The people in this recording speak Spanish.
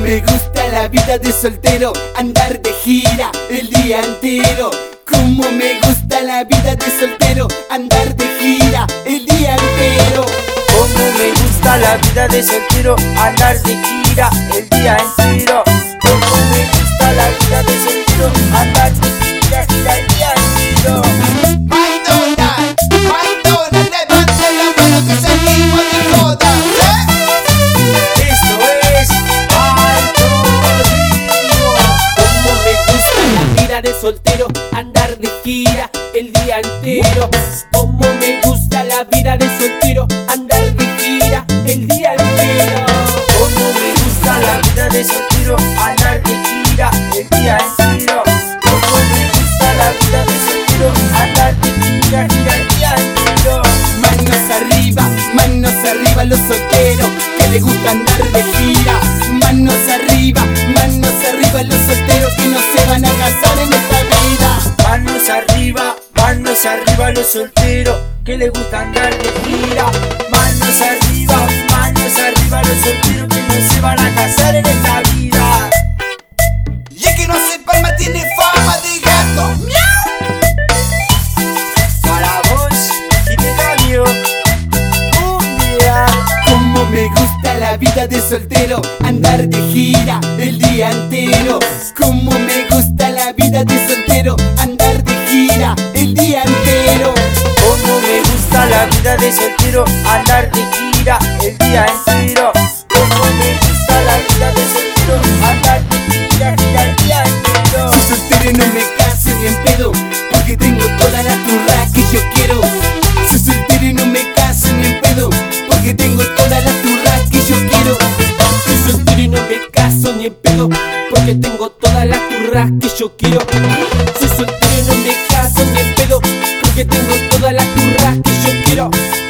me gusta la vida de soltero, andar de gira el día entero. Como me gusta la vida de soltero, andar de gira el día entero. Como me gusta la vida de soltero, andar de gira el día entero. Como me gusta la vida de soltero, andar de gira el día entero. McDonald's, levante la mano que seguimos de joda, Esto es Alto Ritmo. Como me gusta la vida de soltero, andar de gira el día entero. Como me gusta la vida de soltero, andar de gira el día entero. Como me gusta la vida de soltero, andar de gira el día entero. Como me gusta la vida de soltero, andar de gira el día entero. Manos arriba los solteros que les gusta andar de gira. Manos arriba los solteros que no se van a casar en esta vida. Manos arriba los solteros que les gusta andar de gira. Manos arriba los solteros que no se van a casar en esta vida. y el que no se palma tiene fama de gato. Para vos y te cambio cumbia. Como me gusta la vida de soltero, andar de gira el día entero. Como me gusta la vida de soltero, andar de gira el día entero. Como me gusta la vida de soltero, andar de gira el día entero. Como me gusta la vida de soltero, andar de gira el día entero. Si soltero no me caso ni en pedo, porque tengo todas las turras que yo quiero. Si soltero no me caso ni en pedo, porque tengo todas las turras que yo quiero. Si soltero no me caso ni en pedo, porque tengo todas las turras que yo quiero. Si soltero no me caso ni en pedo, porque tengo todas las turras que yo quiero.